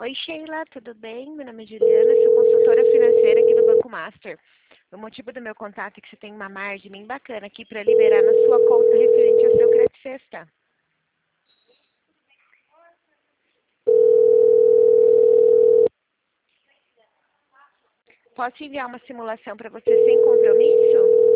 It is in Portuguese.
Oi, Sheila, tudo bem? Meu nome é Juliana, sou consultora financeira aqui do Banco Master. O motivo do meu contato é que você tem uma margem bem bacana aqui para liberar na sua conta referente ao seu crédito sexta. Posso enviar uma simulação para você sem compromisso?